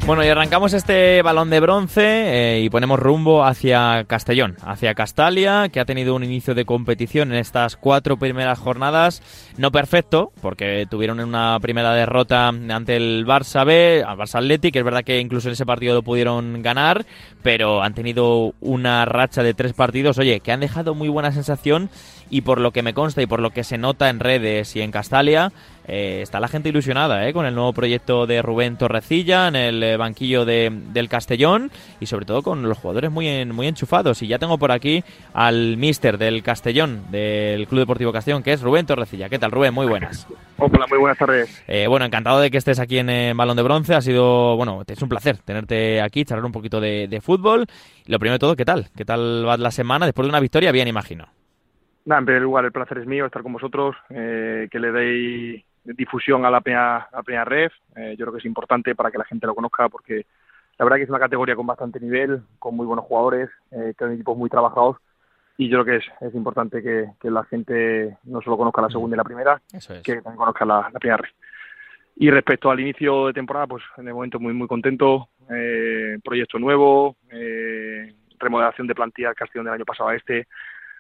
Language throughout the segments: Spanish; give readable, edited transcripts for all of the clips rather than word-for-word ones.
Bueno, y arrancamos este Balón de Bronce y ponemos rumbo hacia Castellón, hacia Castalia, que ha tenido un inicio de competición en estas 4 primeras jornadas. No perfecto, porque tuvieron una primera derrota ante el Barça B, al Barça Athletic, que es verdad que incluso en ese partido lo pudieron ganar, pero han tenido una racha de 3 partidos, oye, que han dejado muy buena sensación, y por lo que me consta y por lo que se nota en redes y en Castalia, está la gente ilusionada con el nuevo proyecto de Rubén Torrecilla en el banquillo del Castellón, y sobre todo con los jugadores muy enchufados. Y ya tengo por aquí al míster del Castellón, del Club Deportivo Castellón, que es Rubén Torrecilla. ¿Qué tal, Rubén? Muy buenas. Hola, muy buenas tardes. Bueno, encantado de que estés aquí en Balón de Bronce. Ha sido, bueno, es un placer tenerte aquí, charlar un poquito de fútbol. Y lo primero de todo, ¿qué tal? ¿Qué tal va la semana después de una victoria? Bien, imagino. En primer lugar, el placer es mío estar con vosotros, que le deis difusión a la Peña Ref. Yo creo que es importante para que la gente lo conozca, porque la verdad que es una categoría con bastante nivel, con muy buenos jugadores, que son equipos muy trabajados, y yo creo que es importante que la gente no solo conozca la segunda y la primera, que también conozca la Peña Ref. Y respecto al inicio de temporada, pues de momento muy contento, proyecto nuevo, remodelación de plantilla del Castellón del año pasado a este.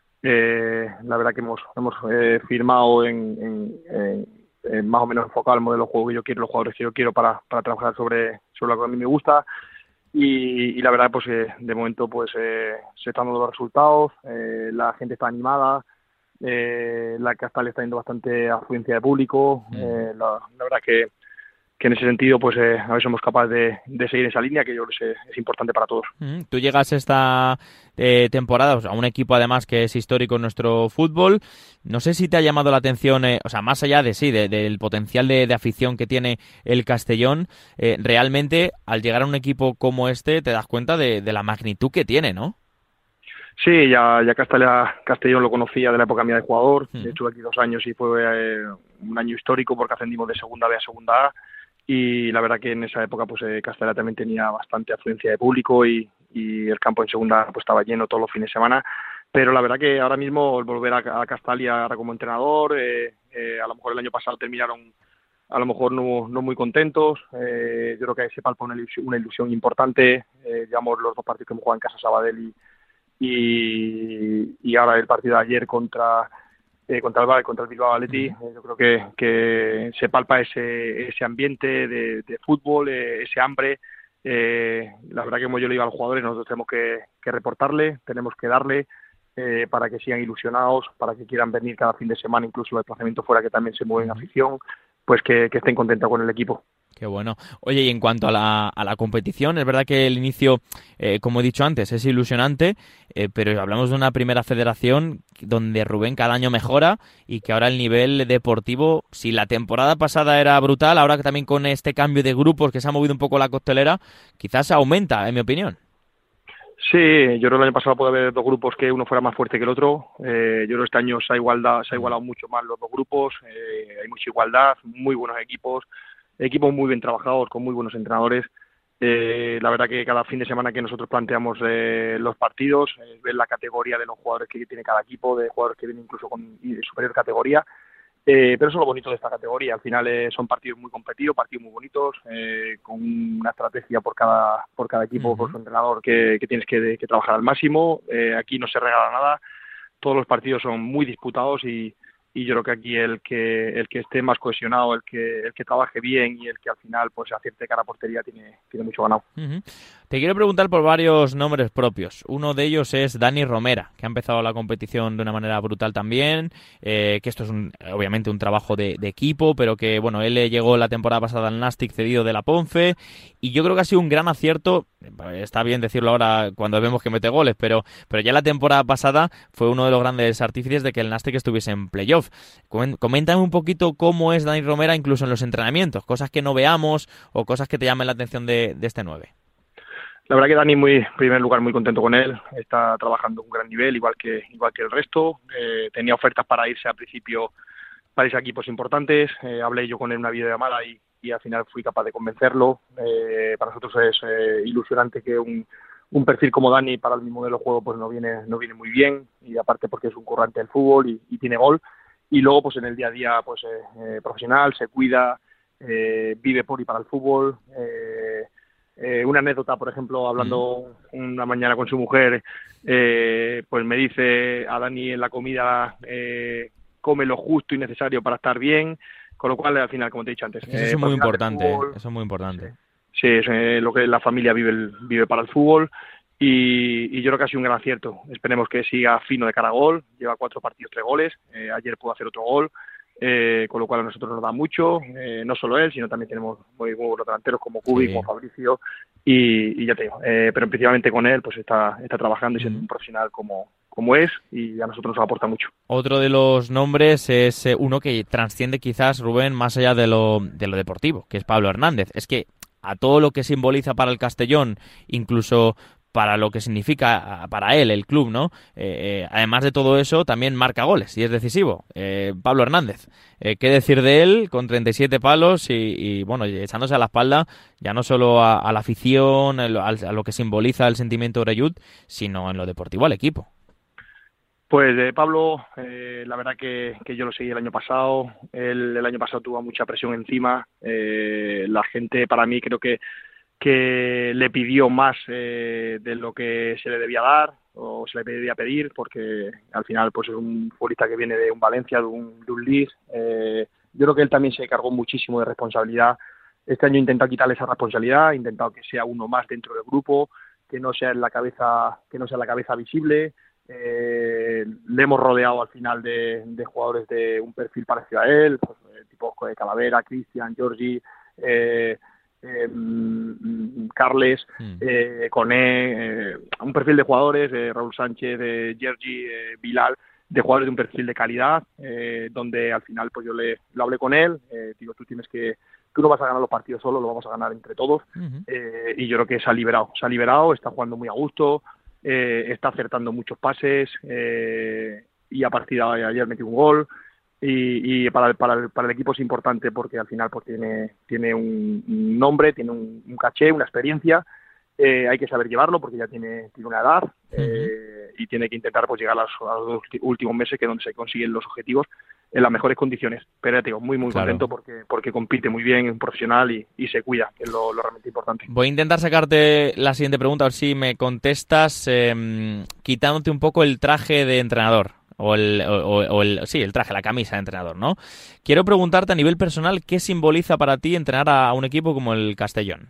La verdad que hemos firmado en más o menos enfocado al modelo de juego que yo quiero, los jugadores que yo quiero para trabajar sobre lo que a mí me gusta, y la verdad pues de momento pues se están dando los resultados, la gente está animada, la Castalia está teniendo bastante afluencia de público, la verdad que en ese sentido pues a ver si somos capaces de seguir esa línea, que yo creo que es importante para todos. Tú llegas esta temporada, o sea, a un equipo además que es histórico en nuestro fútbol. No sé si te ha llamado la atención, o sea, más allá del potencial de afición que tiene el Castellón, realmente al llegar a un equipo como este te das cuenta de la magnitud que tiene, ¿no? Sí, ya Castellón lo conocía de la época mía de jugador. Estuve aquí 2 años y fue un año histórico porque ascendimos de segunda B a segunda A. Y la verdad que en esa época pues Castalia también tenía bastante afluencia de público y el campo en segunda pues estaba lleno todos los fines de semana, pero la verdad que ahora mismo el volver a Castalia ahora como entrenador, a lo mejor el año pasado terminaron a lo mejor no muy contentos, yo creo que ahí se palpa una ilusión importante, digamos los 2 partidos que hemos jugado en casa, Sabadell y ahora el partido de ayer contra el Bilbao Athletic. Yo creo que se palpa ese ambiente de fútbol, ese hambre. La verdad que como yo le digo a los jugadores, nosotros tenemos que reportarle, tenemos que darle para que sigan ilusionados, para que quieran venir cada fin de semana, incluso el desplazamiento fuera, que también se mueve en afición, pues que estén contentos con el equipo. Qué bueno. Oye, y en cuanto a la competición, es verdad que el inicio, como he dicho antes, es ilusionante, pero hablamos de una primera federación donde Rubén cada año mejora y que ahora el nivel deportivo, si la temporada pasada era brutal, ahora que también con este cambio de grupos que se ha movido un poco la costelera, quizás aumenta, en mi opinión. Sí, yo creo que el año pasado puede haber 2 grupos que uno fuera más fuerte que el otro. Yo creo que este año se ha igualado mucho más los 2 grupos, hay mucha igualdad, muy buenos equipos muy bien trabajados, con muy buenos entrenadores. La verdad que cada fin de semana que nosotros planteamos los partidos, ver la categoría de los jugadores que tiene cada equipo, de jugadores que vienen incluso con superior categoría. Pero eso es lo bonito de esta categoría. Al final son partidos muy competidos, partidos muy bonitos, con una estrategia por cada equipo, por su entrenador, que tienes que trabajar al máximo. Aquí no se regala nada. Todos los partidos son muy disputados y yo creo que aquí el que esté más cohesionado, el que trabaje bien y el que al final pues acierte cara a portería tiene mucho ganado. Te quiero preguntar por varios nombres propios. Uno de ellos es Dani Romera, que ha empezado la competición de una manera brutal también, que esto es obviamente un trabajo de equipo, pero que bueno, él llegó la temporada pasada al Nastic cedido de la Ponce, y yo creo que ha sido un gran acierto. Está bien decirlo ahora cuando vemos que mete goles, pero ya la temporada pasada fue uno de los grandes artífices de que el Nastic estuviese en playoff. Coméntame un poquito cómo es Dani Romera incluso en los entrenamientos, cosas que no veamos o cosas que te llamen la atención de este 9. La verdad que Dani, en primer lugar, muy contento con él. Está trabajando a un gran nivel, igual que el resto. Tenía ofertas para irse al principio, para irse a equipos importantes. Hablé yo con él una videollamada y al final fui capaz de convencerlo. Para nosotros es ilusionante que un perfil como Dani para el mismo modelo de juego pues no viene muy bien, y aparte porque es un currante del fútbol y tiene gol. Y luego pues en el día a día pues profesional, se cuida, vive por y para el fútbol. Una anécdota, por ejemplo, hablando una mañana con su mujer, pues me dice a Dani en la comida, come lo justo y necesario para estar bien, con lo cual al final, como te he dicho antes, Es que eso es muy importante, fútbol, eso es muy importante. sí, es lo que la familia vive para el fútbol. Y yo creo que ha sido un gran acierto. Esperemos que siga fino de cara a gol. Lleva 4 partidos, 3 goles. Ayer pudo hacer otro gol, con lo cual a nosotros nos da mucho. No solo él, sino también tenemos muy buenos delanteros como Cubi, Sí. como Fabricio. Y ya te digo, pero principalmente con él pues está trabajando y siendo un profesional como es, y a nosotros nos aporta mucho. Otro de los nombres es uno que trasciende quizás, Rubén, más allá de lo deportivo, que es Pablo Hernández. Es que a todo lo que simboliza para el Castellón, incluso para lo que significa para él, el club, ¿no? Además de todo eso, también marca goles y es decisivo. Pablo Hernández, ¿qué decir de él con 37 palos y bueno, echándose a la espalda ya no solo a la afición, a lo que simboliza el sentimiento de Oreyud, sino en lo deportivo al equipo? Pues Pablo, la verdad que yo lo seguí el año pasado. El año pasado tuvo mucha presión encima. La gente, para mí, creo que le pidió más de lo que se le debía dar o se le debía pedir, porque al final pues es un futbolista que viene de un Valencia, de un Leeds. Yo creo que él también se cargó muchísimo de responsabilidad. Este año he intentado quitarle esa responsabilidad, he intentado que sea uno más dentro del grupo, que no sea la cabeza visible. Le hemos rodeado al final de jugadores de un perfil parecido a él, pues, tipo Calavera, Cristian, Giorgi, Carles, Coné, un perfil de jugadores, Raúl Sánchez, Giorgi, Bilal, de jugadores de un perfil de calidad, donde al final pues yo lo hablé con él, digo, tú no vas a ganar los partidos solo, lo vamos a ganar entre todos. Y yo creo que se ha liberado, está jugando muy a gusto, está acertando muchos pases, y a partir de ayer metió un gol. Y para el equipo es importante porque al final pues tiene un nombre, tiene un caché, una experiencia. Hay que saber llevarlo porque ya tiene una edad, y tiene que intentar pues llegar a los últimos meses, que es donde se consiguen los objetivos en las mejores condiciones. Pero ya te digo, muy contento porque compite muy bien, es un profesional y se cuida, que es lo realmente importante. Voy a intentar sacarte la siguiente pregunta, a ver si me contestas quitándote un poco el traje de entrenador. El traje, la camisa de entrenador, ¿no? Quiero preguntarte a nivel personal, ¿qué simboliza para ti entrenar a un equipo como el Castellón?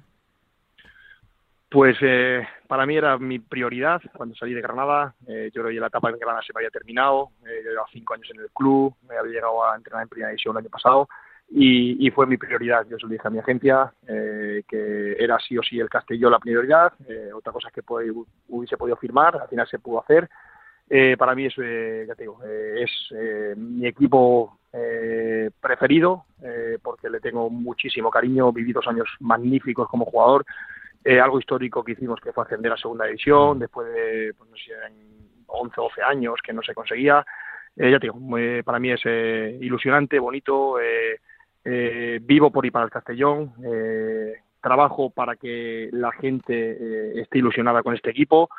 Pues para mí era mi prioridad cuando salí de Granada. Yo creo que la etapa en Granada se me había terminado. Yo llevaba 5 años en el club, me había llegado a entrenar en primera división el año pasado y fue mi prioridad. Yo se lo dije a mi agencia, que era sí o sí el Castellón la prioridad. Otra cosa es que hubiese podido firmar, al final se pudo hacer. Para mí eso, ya te digo, es mi equipo preferido, porque le tengo muchísimo cariño. Viví 2 años magníficos como jugador. Algo histórico que hicimos, que fue ascender a segunda división después de, pues no sé, 11 o 12 años que no se conseguía. Ya te digo, para mí es ilusionante, bonito. Vivo por y para el Castellón. Trabajo para que la gente esté ilusionada con este equipo.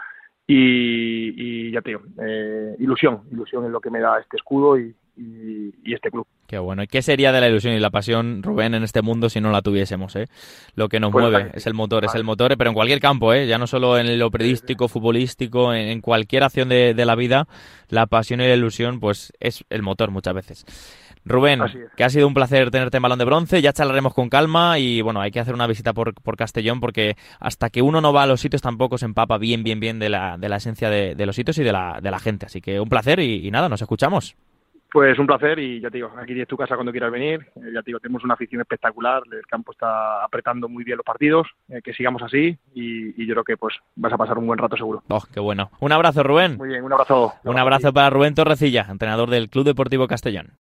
Y ya te digo, ilusión es lo que me da este escudo y este club. Qué bueno. ¿Y qué sería de la ilusión y la pasión, Rubén, en este mundo si no la tuviésemos, eh? Lo que nos mueve es el motor, pero en cualquier campo, ya no solo en lo periodístico, futbolístico, en cualquier acción de la vida, la pasión y la ilusión pues es el motor muchas veces. Rubén, que ha sido un placer tenerte en Balón de Bronce, ya charlaremos con calma y bueno, hay que hacer una visita por Castellón porque hasta que uno no va a los sitios tampoco se empapa bien de la esencia de los sitios y de la gente, así que un placer y nada, nos escuchamos. Pues un placer y ya te digo, aquí tienes tu casa cuando quieras venir. Ya te digo, tenemos una afición espectacular, el campo está apretando muy bien los partidos, que sigamos así y yo creo que pues vas a pasar un buen rato seguro. Oh, qué bueno. Un abrazo, Rubén. Muy bien, un abrazo. Un abrazo para Rubén Torrecilla, entrenador del Club Deportivo Castellón.